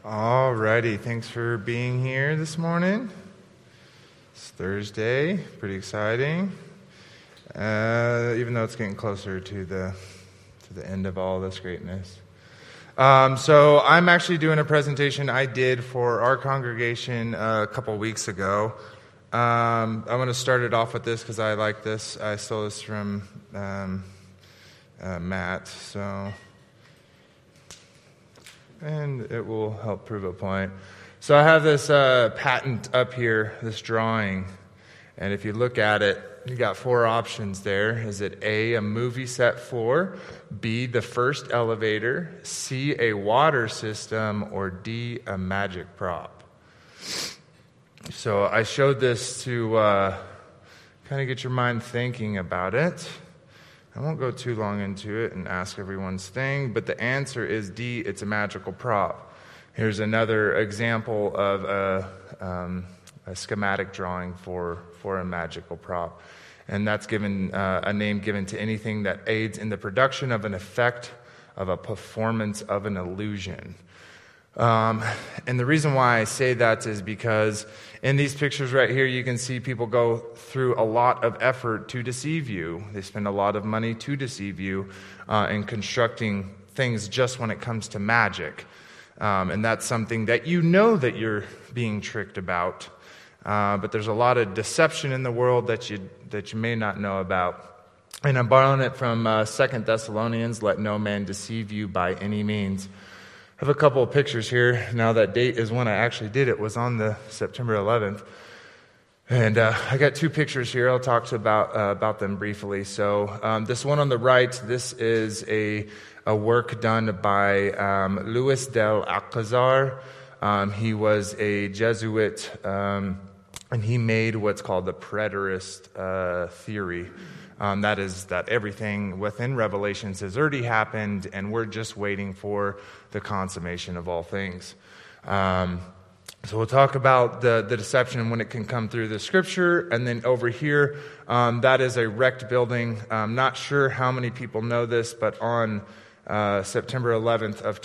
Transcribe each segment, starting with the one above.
Alrighty, thanks for being here this morning. It's Thursday, pretty exciting. Even though it's getting closer to the end of all this greatness. So I'm actually doing a presentation I did for our congregation a couple weeks ago. I'm going to start it off with this because I like this. I stole this from Matt, and it will help prove a point. So I have this patent up here, this drawing, and if you look at it, you got four options there. Is it A, movie set floor, B, the first elevator, C, a water system, or D, a magic prop? So I showed this to kind of get your mind thinking about it. I won't go too long into it and ask everyone's thing, but the answer is D, it's a magical prop. Here's another example of a schematic drawing for a magical prop. And that's given a name given to anything that aids in the production of an effect of a performance of an illusion. And the reason why I say that is because in these pictures right here, you can see people go through a lot of effort to deceive you. They spend a lot of money to deceive you in constructing things just when it comes to magic. And that's something that you know that you're being tricked about. But there's a lot of deception in the world that you may not know about. And I'm borrowing it from 2 Thessalonians, let no man deceive you by any means. I have a couple of pictures here. Now that date is when I actually did it, was on the September 11th. And I got two pictures here. I'll talk about them briefly. So this one on the right, this is a work done by Luis del Alcazar. He was a Jesuit, and he made what's called the preterist theory. That is that everything within Revelations has already happened, and we're just waiting for the consummation of all things. So we'll talk about the deception when it can come through the Scripture, and then over here, that is a wrecked building. I'm not sure how many people know this, but on September 11th of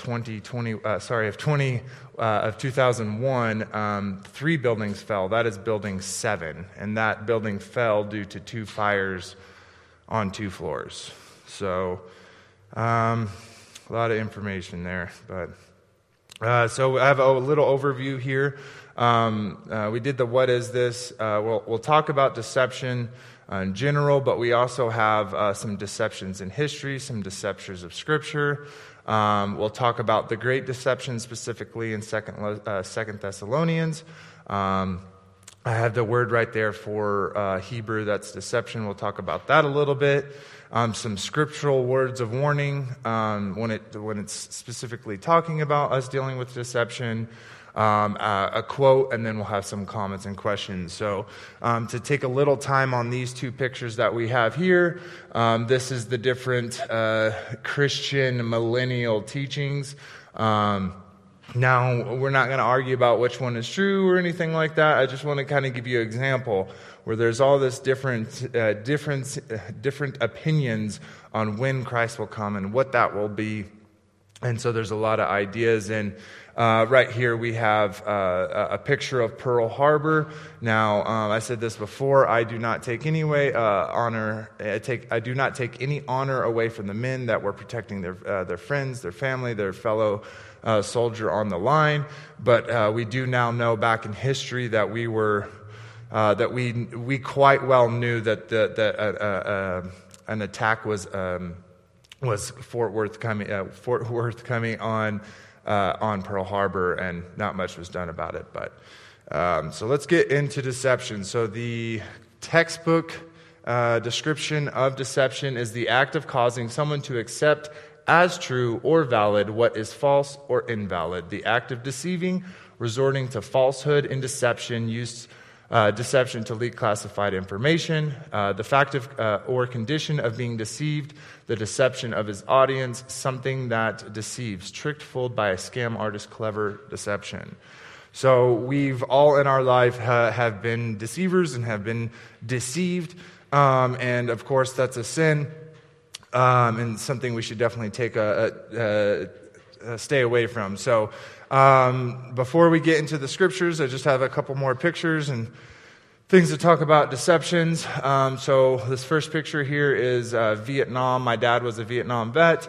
2001, 3 buildings fell. That is Building 7, and that building fell due to 2 fires on 2 floors. So, a lot of information there. But so I have a little overview here. We did the what is this. We'll talk about deception in general, but we also have some deceptions in history, some deceptions of Scripture. We'll talk about the great deception specifically in 2 Thessalonians. I have the word right there for Hebrew, that's deception. We'll talk about that a little bit. Some scriptural words of warning when it's specifically talking about us dealing with deception. A quote, and then we'll have some comments and questions. So to take a little time on these 2 pictures that we have here, this is the different Christian millennial teachings. Now, we're not going to argue about which one is true or anything like that. I just want to kind of give you an example where there's all this different opinions on when Christ will come and what that will be. And so there's a lot of ideas. And right here we have a picture of Pearl Harbor. Now, I said this before. I do not take any honor. I do not take any honor away from the men that were protecting their friends, their family, their fellow soldier on the line. But we do now know back in history that we were we quite well knew that an attack was Fort Worth coming on Pearl Harbor, and not much was done about it. But so let's get into deception. So the textbook description of deception is the act of causing someone to accept as true or valid what is false or invalid. The act of deceiving, resorting to falsehood and deception, deception to leak classified information, the fact of or condition of being deceived, the deception of his audience, something that deceives, tricked, fooled by a scam artist, clever deception. So we've all in our life have been deceivers and have been deceived, and of course that's a sin, and something we should definitely take stay away from. So before we get into the scriptures, I just have a couple more pictures and things to talk about deceptions. So this first picture here is Vietnam. My dad was a Vietnam vet.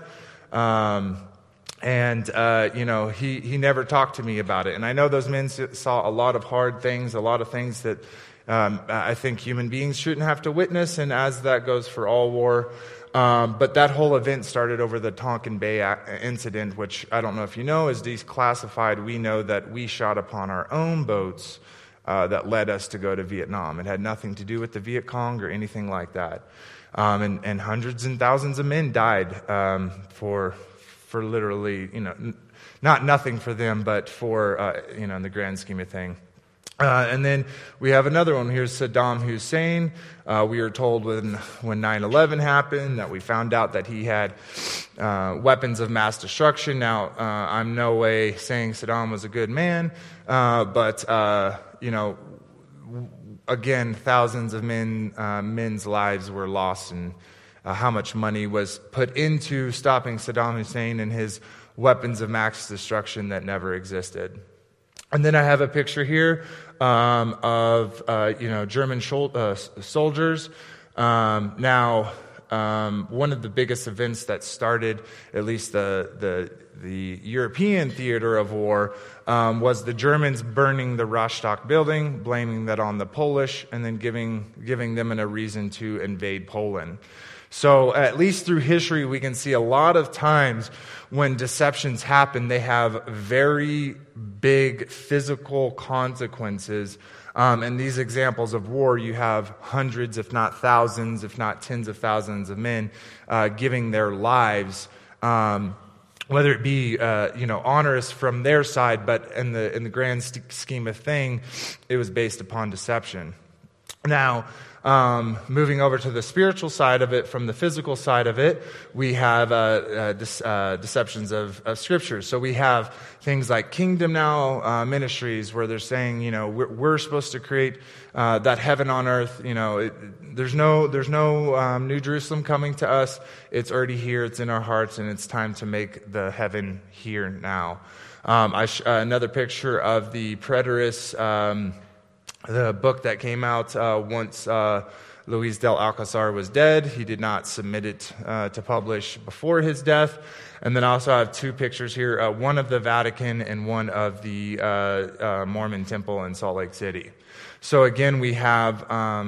He never talked to me about it. And I know those men saw a lot of hard things, a lot of things that I think human beings shouldn't have to witness, and as that goes for all war. But that whole event started over the Tonkin Bay incident, which I don't know if you know is declassified. We know that we shot upon our own boats that led us to go to Vietnam. It had nothing to do with the Viet Cong or anything like that. And hundreds and thousands of men died for literally, not nothing for them, but for, in the grand scheme of thing. And then we have another one. Here's Saddam Hussein. We were told when 9/11 happened that we found out that he had weapons of mass destruction. Now, I'm no way saying Saddam was a good man, but again, thousands of men's lives were lost, and how much money was put into stopping Saddam Hussein and his weapons of mass destruction that never existed. And then I have a picture here of German soldiers. Now, one of the biggest events that started at least the European theater of war was the Germans burning the Reichstag building, blaming that on the Polish, and then giving them a reason to invade Poland. So at least through history, we can see a lot of times when deceptions happen, they have very big physical consequences. And these examples of war, you have hundreds, if not thousands, if not tens of thousands of men giving their lives, whether it be onerous from their side, but in the grand scheme of thing, it was based upon deception. Now, moving over to the spiritual side of it, from the physical side of it, we have deceptions of Scripture. So we have things like Kingdom Now ministries, where they're saying, we're supposed to create that heaven on earth. There's no New Jerusalem coming to us. It's already here. It's in our hearts, and it's time to make the heaven here now. Another picture of the preterist. The book that came out once Luis del Alcazar was dead. He did not submit it to publish before his death. And then I also have two pictures here, one of the Vatican and one of the Mormon temple in Salt Lake City. So again, we have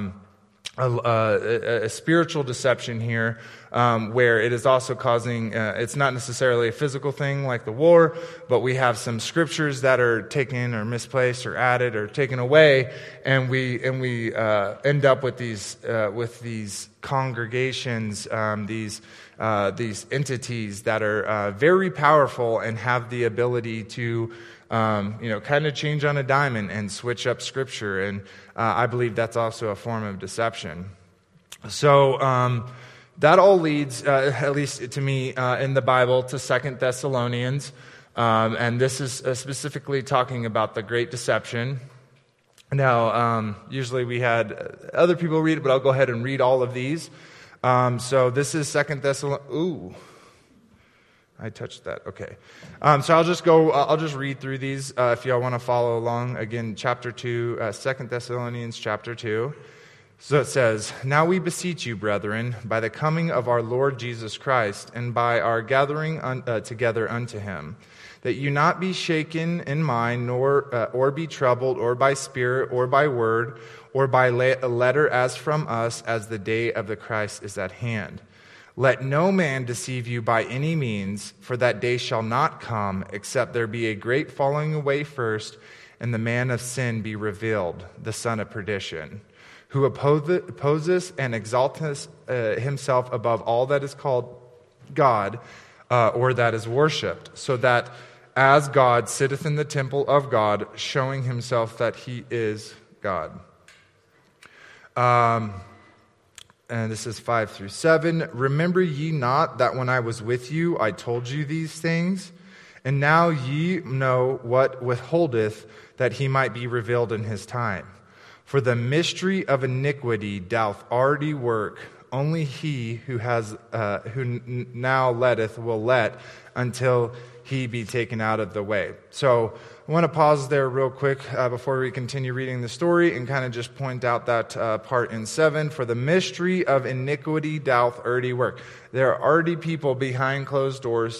a spiritual deception here, where it is also causing, it's not necessarily a physical thing like the war, but we have some scriptures that are taken or misplaced or added or taken away, and we end up with these congregations, these entities that are very powerful and have the ability to kind of change on a dime and switch up Scripture. And I believe that's also a form of deception. So that all leads, at least to me, in the Bible, to 2 Thessalonians. And this is specifically talking about the Great Deception. Now, usually we had other people read it, but I'll go ahead and read all of these. So this is 2 Thessalonians. Ooh. I touched that. Okay. So I'll just read through these if y'all want to follow along. Again, chapter 2, 2 Thessalonians chapter 2. So it says, "Now we beseech you, brethren, by the coming of our Lord Jesus Christ, and by our gathering together unto him, that you not be shaken in mind, nor or be troubled, or by spirit, or by word, or by a letter as from us, as the day of the Christ is at hand. Let no man deceive you by any means, for that day shall not come, except there be a great falling away first, and the man of sin be revealed, the son of perdition, who opposes and exalteth himself above all that is called God, or that is worshipped, so that as God sitteth in the temple of God, showing himself that he is God." And this is 5 through 7. "Remember ye not that when I was with you, I told you these things? And now ye know what withholdeth, that he might be revealed in his time. For the mystery of iniquity doth already work. Only he who now letteth will let, until he be taken out of the way. So I want to pause there real quick before we continue reading the story and kind of just point out that part in 7. For the mystery of iniquity doth already work. There are already people behind closed doors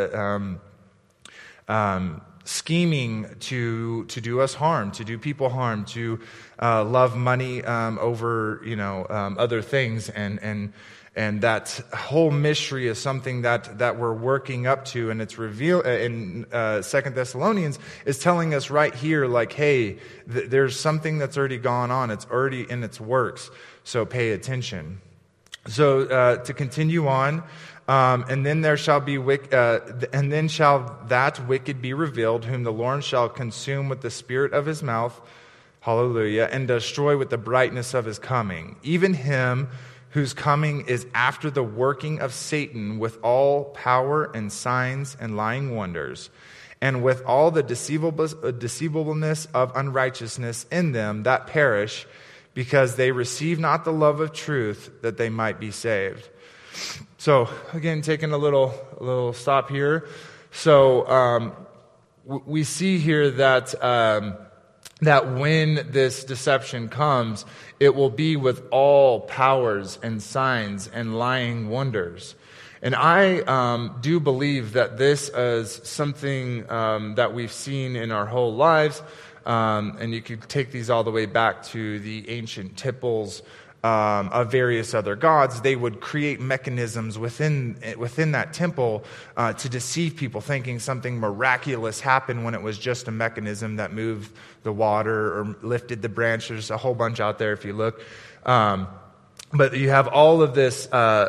scheming to do us harm, to do people harm, to love money over other things, and that whole mystery is something that we're working up to, and it's revealed in 2 Thessalonians is telling us right here, like, hey, there's something that's already gone on. It's already in its works, so pay attention. So to continue on. And then there shall be and then shall that wicked be revealed, whom the Lord shall consume with the spirit of his mouth, hallelujah, and destroy with the brightness of his coming. Even him whose coming is after the working of Satan with all power and signs and lying wonders, and with all the deceivableness of unrighteousness in them that perish, because they receive not the love of truth, that they might be saved. So, again, taking a little stop here. So, we see here that that when this deception comes, it will be with all powers and signs and lying wonders. And I do believe that this is something that we've seen in our whole lives. And you could take these all the way back to the ancient temples of various other gods. They would create mechanisms within that temple to deceive people, thinking something miraculous happened when it was just a mechanism that moved the water or lifted the branch. There's a whole bunch out there if you look. But you have all of this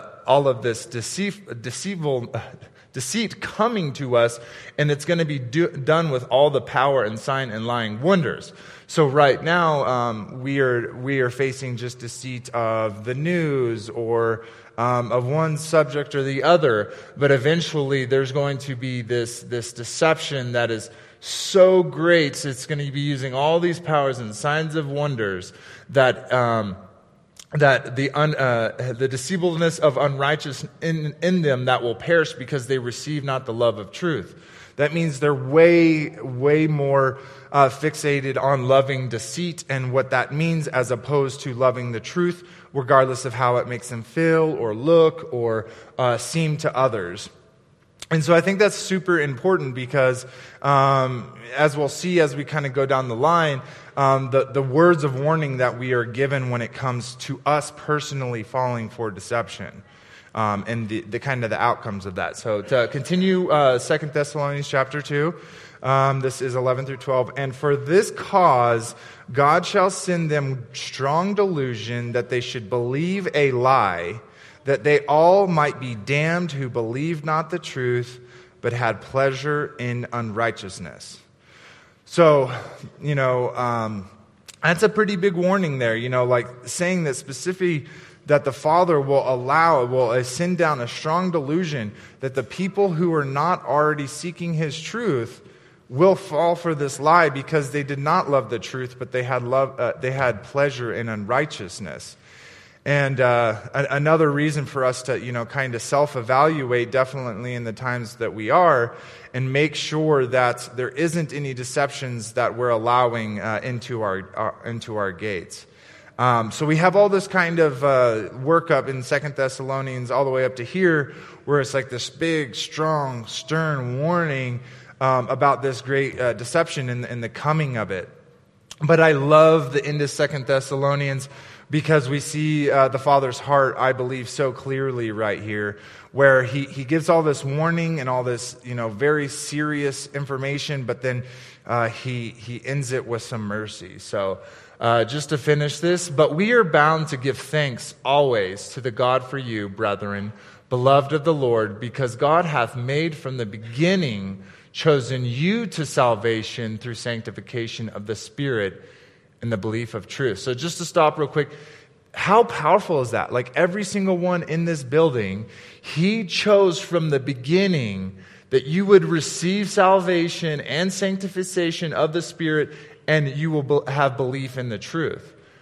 deceit coming to us, and it's going to be done with all the power and sign and lying wonders. So right now, we are facing just deceit of the news or of one subject or the other. But eventually, there's going to be this deception that is so great. So it's going to be using all these powers and signs of wonders that the deceivableness of unrighteous in them that will perish because they receive not the love of truth. That means they're way more fixated on loving deceit and what that means as opposed to loving the truth, regardless of how it makes them feel or look or seem to others. And so I think that's super important because, as we'll see as we kind of go down the line, the words of warning that we are given when it comes to us personally falling for deception, and the kind of the outcomes of that. So to continue, 2 Thessalonians chapter 2, this is 11 through 12. And for this cause, God shall send them strong delusion that they should believe a lie, that they all might be damned who believed not the truth, but had pleasure in unrighteousness. So, that's a pretty big warning there, like saying that specifically that the Father will send down a strong delusion that the people who are not already seeking his truth will fall for this lie because they did not love the truth, but they had pleasure in unrighteousness. And another reason for us to, kind of self-evaluate, definitely in the times that we are, and make sure that there isn't any deceptions that we're allowing into our gates. So we have all this kind of workup in 2 Thessalonians all the way up to here, where it's like this big, strong, stern warning about this great deception and the coming of it. But I love the end of 2 Thessalonians because we see the Father's heart, I believe, so clearly right here, where he gives all this warning and all this, very serious information, but then he ends it with some mercy. So just to finish this, but we are bound to give thanks always to the God for you, brethren, beloved of the Lord, because God hath made from the beginning chosen you to salvation through sanctification of the Spirit and the belief of truth. So just to stop real quick, how powerful is that? Like every single one in this building, he chose from the beginning that you would receive salvation and sanctification of the Spirit, and you will have belief in the truth.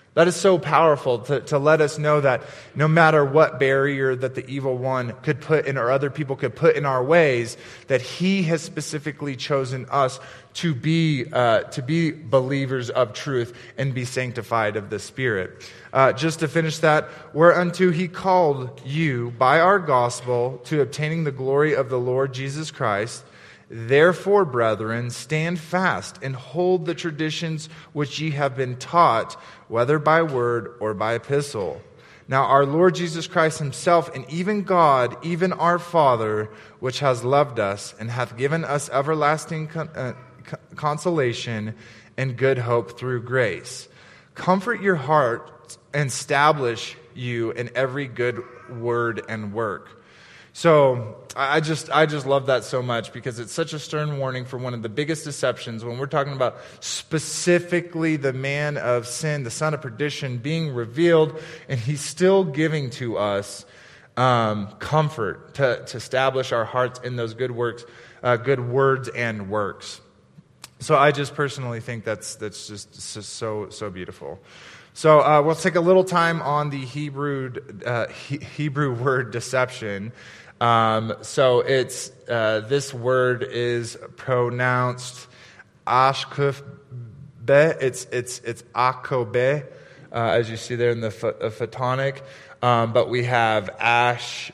That is so powerful to let us know that no matter what barrier that the evil one could put in, or other people could put in our ways, that he has specifically chosen us to be believers of truth and be sanctified of the Spirit. Just to finish that, whereunto he called you by our gospel to obtaining the glory of the Lord Jesus Christ. Therefore, brethren, stand fast and hold the traditions which ye have been taught, whether by word or by epistle. Now our Lord Jesus Christ himself, and even God, even our Father, which has loved us and hath given us everlasting consolation and good hope through grace, comfort your heart and establish you in every good word and work. So I just love that so much, because it's such a stern warning for one of the biggest deceptions when we're talking about specifically the man of sin, the son of perdition, being revealed, and he's still giving to us comfort to establish our hearts in those good works, good words and works. So I just personally think that's just so beautiful. So we'll take a little time on the Hebrew word deception. So it's this word is pronounced ashkuf be. It's akobe, as you see there in the photonic. But we have ash,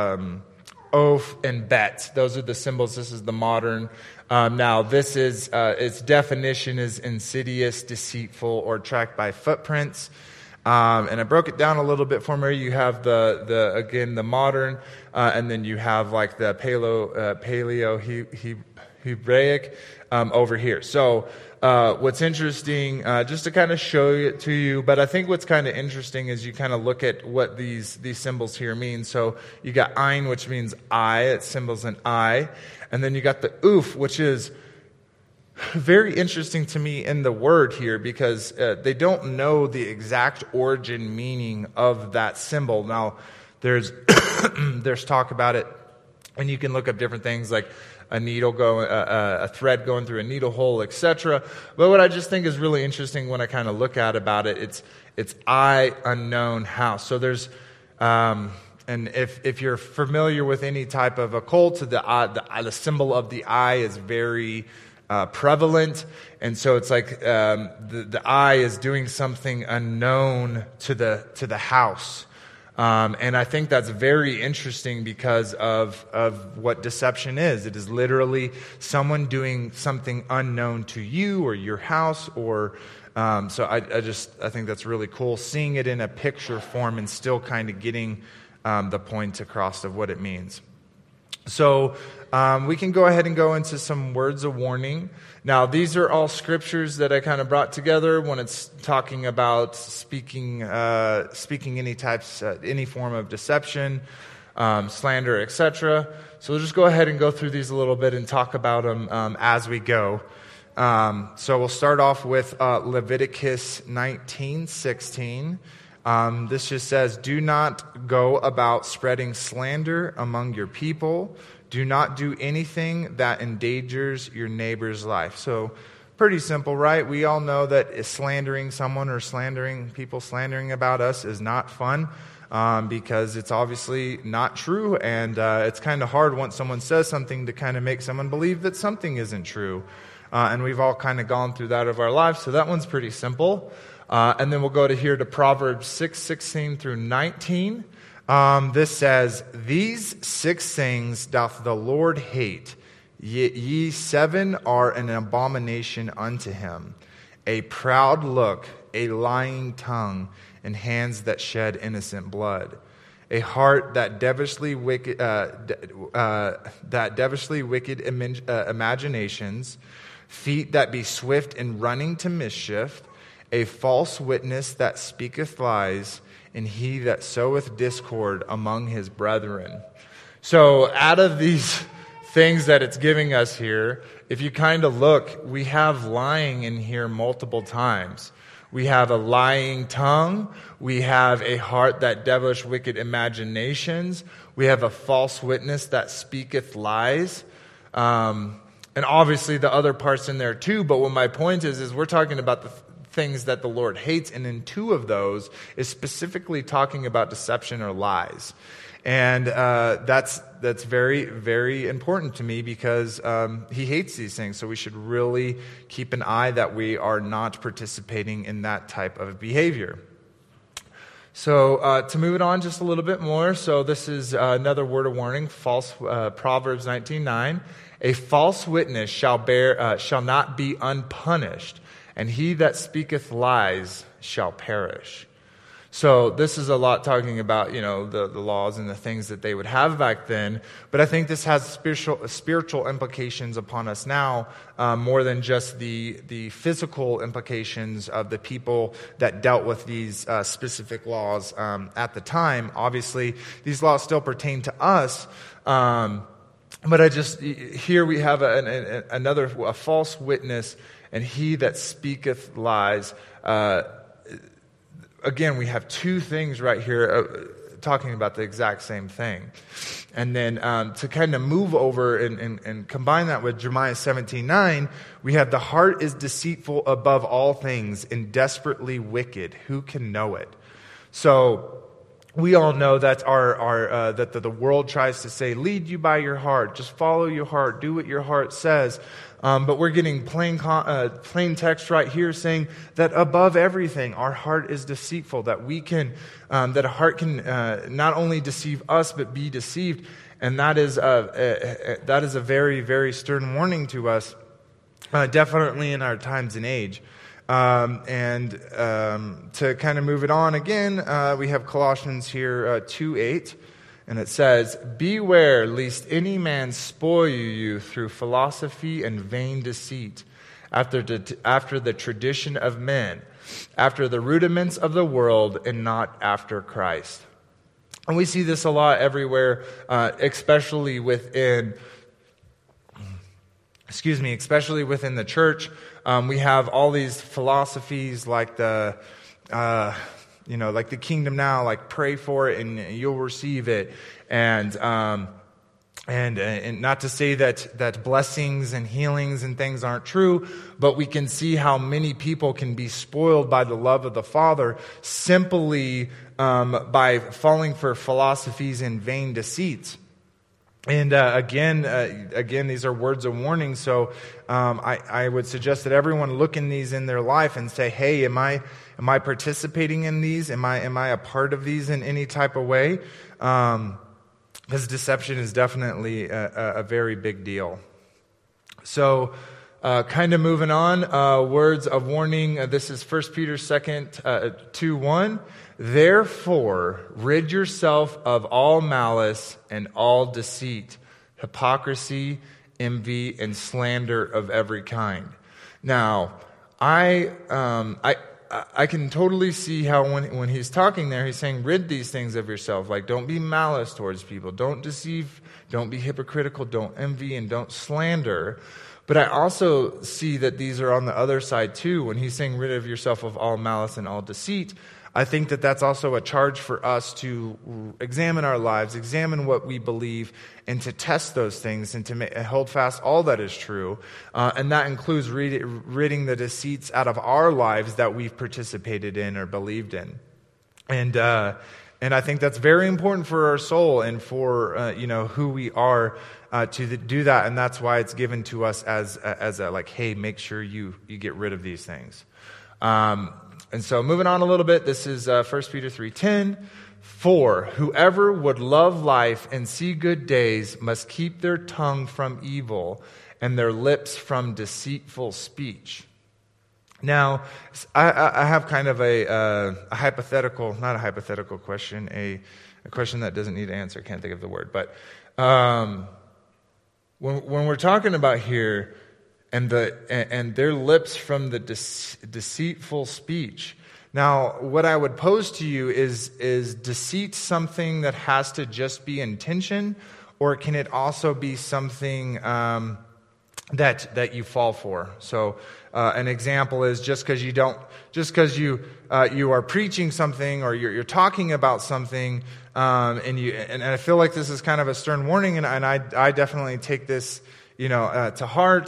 oaf, and bet. Those are the symbols. This is the modern. Now, this is its definition is insidious, deceitful, or tracked by footprints. And I broke it down a little bit for me. You have the modern, and then you have like the Paleo Hebraic over here. So what's interesting, just to kind of show it to you, but I think what's kind of interesting is you kind of look at what these symbols here mean. So you got ein, which means eye. It symbols an eye. And then you got the oof, which is very interesting to me in the word here, because they don't know the exact origin meaning of that symbol. Now, there's talk about it, and you can look up different things like a thread going through a needle hole, etc. But what I just think is really interesting when I kind of look at about it, it's eye, unknown, house. So there's and if you're familiar with any type of occult, the symbol of the eye is very prevalent, and so it's like the eye is doing something unknown to the house, and I think that's very interesting because of what deception is. It is literally someone doing something unknown to you or your house, or so I think that's really cool, seeing it in a picture form and still kind of getting the point across of what it means. So we can go ahead and go into some words of warning. Now, these are all scriptures that I kind of brought together when it's talking about speaking any form of deception, slander, etc. So we'll just go ahead and go through these a little bit and talk about them as we go. So we'll start off with Leviticus 19:16. This just says, "Do not go about spreading slander among your people. Do not do anything that endangers your neighbor's life." So pretty simple, right? We all know that slandering someone or slandering about us is not fun, because it's obviously not true, and it's kind of hard once someone says something to kind of make someone believe that something isn't true. And we've all kind of gone through that of our lives, so that one's pretty simple. And then we'll go to Proverbs 6:16 through 19. This says, "These 6 things doth the Lord hate, ye 7 are an abomination unto him: a proud look, a lying tongue, and hands that shed innocent blood, a heart that devilishly wicked imaginations, feet that be swift in running to mischief, a false witness that speaketh lies, and he that soweth discord among his brethren." So out of these things that it's giving us here, if you kind of look, we have lying in here multiple times. We have a lying tongue. We have a heart that devilish wicked imaginations. We have a false witness that speaketh lies. And obviously the other parts in there too. But what my point is we're talking about the things that the Lord hates, and in 2 of those is specifically talking about deception or lies. And that's very, very important to me because he hates these things. So we should really keep an eye that we are not participating in that type of behavior. So to move it on just a little bit more, so this is another word of warning, Proverbs 19:9. A false witness shall not be unpunished, and he that speaketh lies shall perish. So this is a lot talking about, the laws and the things that they would have back then. But I think this has spiritual implications upon us now, more than just the physical implications of the people that dealt with these specific laws at the time. Obviously, these laws still pertain to us. But here we have a false witness, and he that speaketh lies. Again, we have 2 things right here talking about the exact same thing. And then to kind of move over and combine that with Jeremiah 17:9, we have the heart is deceitful above all things and desperately wicked. Who can know it? So we all know that that the world tries to say, lead you by your heart, just follow your heart, do what your heart says. But we're getting plain text right here saying that above everything, our heart is deceitful, that that a heart can not only deceive us, but be deceived. And that is a very, very stern warning to us, definitely in our times and age. To kind of move it on again, we have Colossians here 2:8. And it says, beware lest any man spoil you through philosophy and vain deceit, after the tradition of men, after the rudiments of the world, and not after Christ. And we see this a lot everywhere, especially within the church. We have all these philosophies like like the kingdom now, like pray for it and you'll receive it. And not to say that blessings and healings and things aren't true, but we can see how many people can be spoiled by the love of the Father simply by falling for philosophies and vain deceits. And again, these are words of warning. So I would suggest that everyone look in these in their life and say, "Hey, am I participating in these? Am I a part of these in any type of way?" Because deception is definitely a very big deal. So, kind of moving on, words of warning. This is 1 Peter 2:1. Therefore, rid yourself of all malice and all deceit, hypocrisy, envy, and slander of every kind. Now, I can totally see how when he's talking there, he's saying, rid these things of yourself. Like, don't be malice towards people. Don't deceive. Don't be hypocritical. Don't envy and don't slander. But I also see that these are on the other side too. When he's saying rid of yourself of all malice and all deceit, I think that that's also a charge for us to examine our lives, examine what we believe, and to test those things and to hold fast all that is true. And that includes ridding the deceits out of our lives that we've participated in or believed in. And I think that's very important for our soul and for who we are to do that. And that's why it's given to us as a like, hey, make sure you get rid of these things. And so moving on a little bit, this is 1 Peter 3:10. For whoever would love life and see good days must keep their tongue from evil and their lips from deceitful speech. Now, I have kind of a hypothetical, not a hypothetical question, a question that doesn't need an answer. I can't think of the word. But when we're talking about here, and their lips from the deceitful speech. Now, what I would pose to you is deceit something that has to just be intention, or can it also be something that you fall for? So, an example is just because you are preaching something or you're talking about something, and I feel like this is kind of a stern warning, and I definitely take this to heart.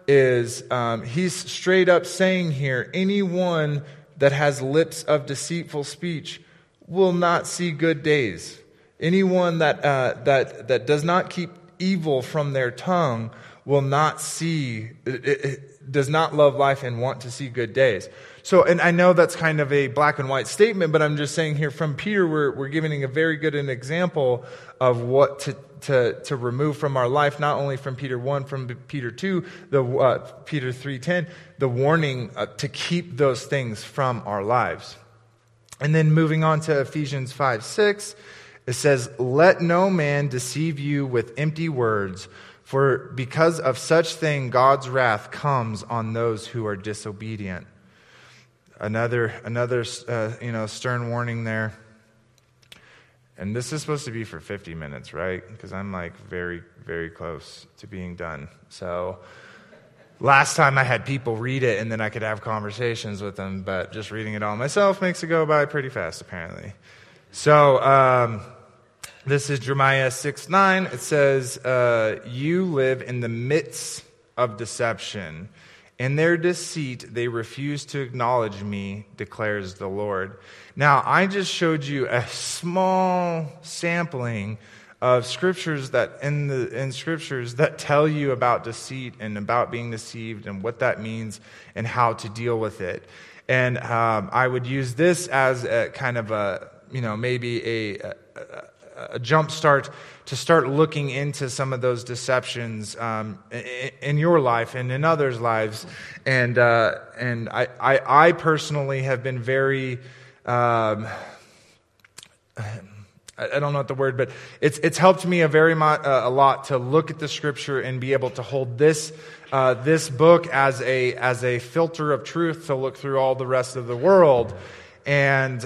is he's straight up saying here, anyone that has lips of deceitful speech will not see good days. Anyone that does not keep evil from their tongue will not see, does not love life and want to see good days. So, and I know that's kind of a black and white statement, but I'm just saying here from Peter, we're giving a very good an example of what to remove from our life, not only from Peter 1, from Peter 2, Peter 3:10, the warning to keep those things from our lives. And then moving on to Ephesians 5:6, it says, "Let no man deceive you with empty words, for because of such thing God's wrath comes on those who are disobedient." Another stern warning there. And this is supposed to be for 50 minutes, right? Because I'm like very, very close to being done. So last time I had people read it and then I could have conversations with them, but just reading it all myself makes it go by pretty fast, apparently. So this is Jeremiah 6:9. It says, "You live in the midst of deception. In their deceit, they refuse to acknowledge me, declares the Lord." Now, I just showed you a small sampling of scriptures in scriptures that tell you about deceit and about being deceived and what that means and how to deal with it. And I would use this as a kind of a, maybe a jump start to start looking into some of those deceptions in your life and in others' lives. And I personally have been very, I don't know what the word, but it's helped me a lot to look at the scripture and be able to hold this book as a filter of truth to look through all the rest of the world, and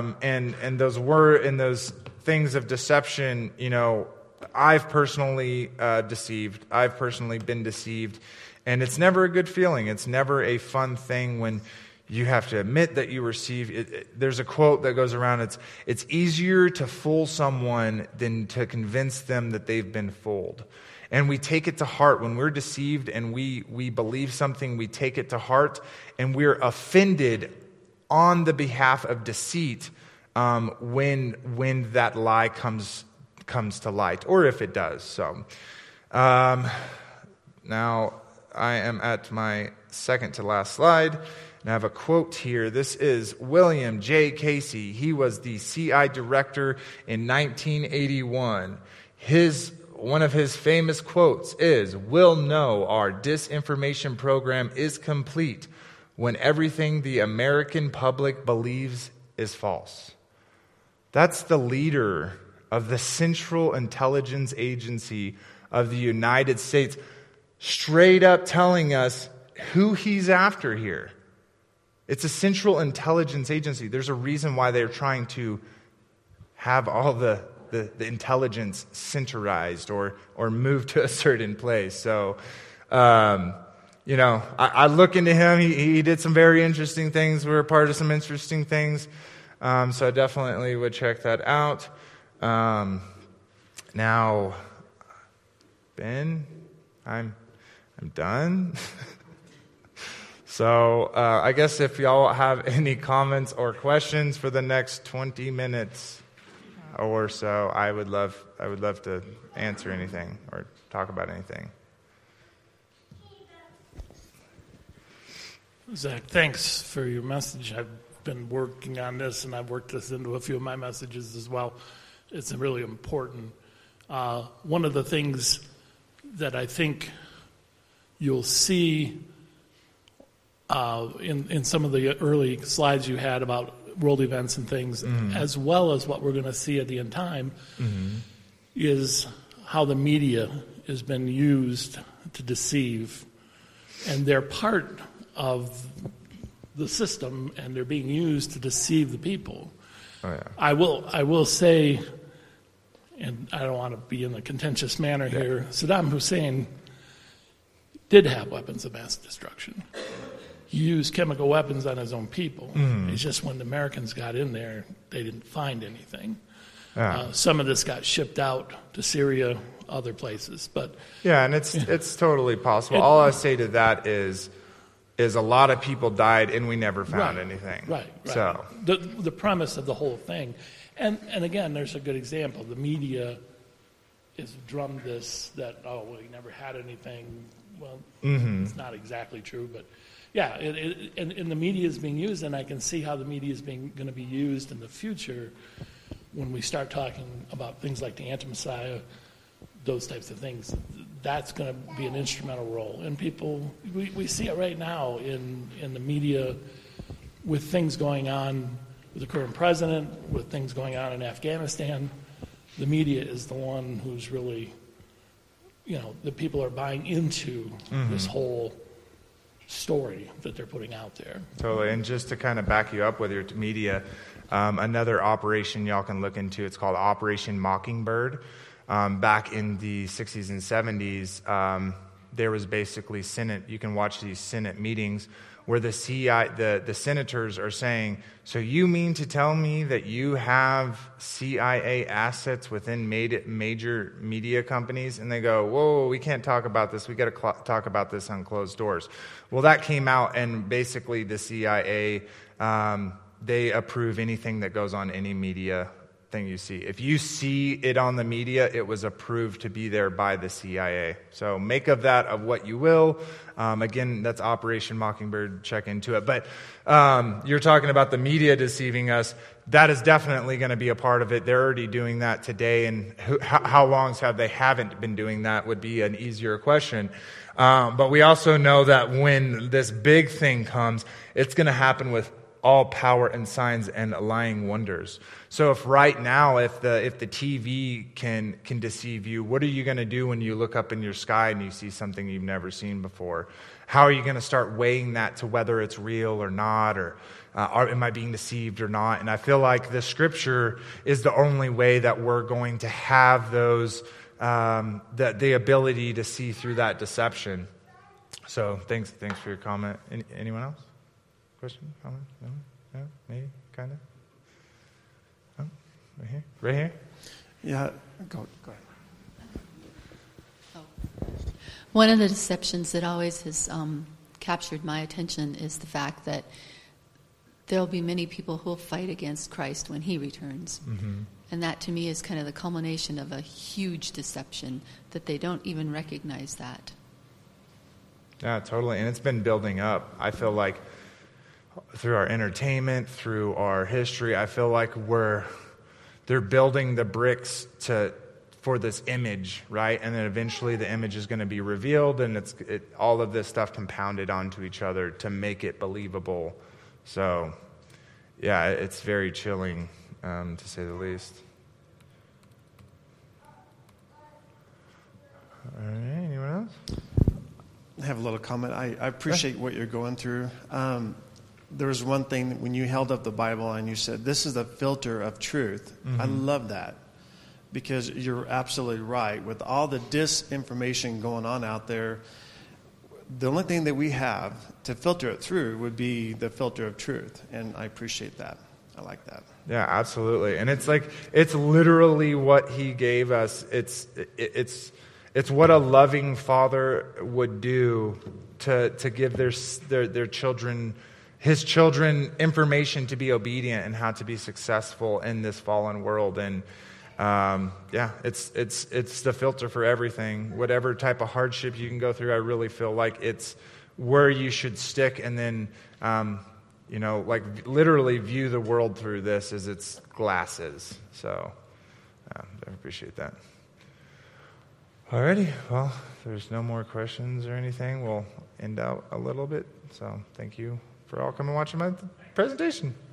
those things of deception, I've personally deceived. I've personally been deceived. And it's never a good feeling. It's never a fun thing when you have to admit that you receive. There's a quote that goes around, it's easier to fool someone than to convince them that they've been fooled. And we take it to heart. When we're deceived and we believe something, we take it to heart, and we're offended on the behalf of deceit when that lie comes to light, or if it does. So now I am at my second to last slide, and I have a quote here. This is William J. Casey. He was the CI director in 1981. One of his famous quotes is, "We'll know our disinformation program is complete when everything the American public believes is false." That's the leader of the Central Intelligence Agency of the United States, straight up telling us who he's after here. It's a Central Intelligence Agency. There's a reason why they're trying to have all the intelligence centralized or moved to a certain place. So, I look into him. He did some very interesting things. We're a part of some interesting things. So I definitely would check that out. Now, Ben, I'm done. So I guess if y'all have any comments or questions for the next 20 minutes or so, I would love to answer anything or talk about anything. Zach, thanks for your message. I've been working on this, and I've worked this into a few of my messages as well. It's really important. One of the things that I think you'll see in some of the early slides you had about world events and things, as well as what we're going to see at the end time, is how the media has been used to deceive. And they're part of the system, and they're being used to deceive the people. Oh, yeah. I will say, and I don't want to be in a contentious manner here, Saddam Hussein did have weapons of mass destruction. He used chemical weapons on his own people. It's just when the Americans got in there, they didn't find anything. Some of this got shipped out to Syria. other places. But yeah, and it's totally possible. All I say to that is a lot of people died and we never found anything. Right. So the premise of the whole thing, and again, there's a good example. The media is drummed this that we never had anything. Well, It's not exactly true, but yeah, and the media is being used, and I can see how the media is going to be used in the future when we start talking about things like the anti-Messiah, those types of things. That's going to be an instrumental role. And people, we see it right now in the media with things going on with the current president, with things going on in Afghanistan. The media is the one who's really, the people are buying into this whole story that they're putting out there. Totally. And just to kind of back you up with your media, another operation y'all can look into, it's called Operation Mockingbird. Back in the 60s and 70s, there was basically Senate. You can watch these Senate meetings where the senators are saying, so you mean to tell me that you have CIA assets within major media companies? And they go, whoa, we can't talk about this. We got to talk about this on closed doors. Well, that came out, and basically the CIA, they approve anything that goes on any media thing you see. If you see it on the media, it was approved to be there by the CIA. So make of that of what you will. Again, that's Operation Mockingbird. Check into it. But you're talking about the media deceiving us. That is definitely going to be a part of it. They're already doing that today. And how long have they haven't been doing that would be an easier question. But we also know that when this big thing comes, it's going to happen with all power and signs and lying wonders. So if right now, if the TV can deceive you, what are you going to do when you look up in your sky and you see something you've never seen before? How are you going to start weighing that to whether it's real or not, or am I being deceived or not? And I feel like the Scripture is the only way that we're going to have those the ability to see through that deception. So thanks for your comment. Anyone else? Question? Comment? No? Maybe? Kind of? Oh, right here? Right here? Yeah, go ahead. One of the deceptions that always has captured my attention is the fact that there will be many people who will fight against Christ when he returns. Mm-hmm. And that to me is kind of the culmination of a huge deception, that they don't even recognize that. Yeah, totally. And it's been building up. I feel like through our entertainment, through our history, I feel like they're building the bricks for this image, right? And then eventually the image is going to be revealed, and all of this stuff compounded onto each other to make it believable. So, yeah, it's very chilling, to say the least. All right, anyone else? I have a little comment. I appreciate what you're going through. There was one thing when you held up the Bible and you said, this is the filter of truth. Mm-hmm. I love that, because you're absolutely right. With all the disinformation going on out there, the only thing that we have to filter it through would be the filter of truth. And I appreciate that. I like that. Yeah, absolutely. And it's literally what he gave us. It's what a loving father would do to give their children, his children, information to be obedient and how to be successful in this fallen world. And it's the filter for everything. Whatever type of hardship you can go through, I really feel like it's where you should stick, and then literally view the world through this as its glasses. So I appreciate that. Alrighty, well, if there's no more questions or anything, we'll end out a little bit. So thank you for all coming and watching my presentation.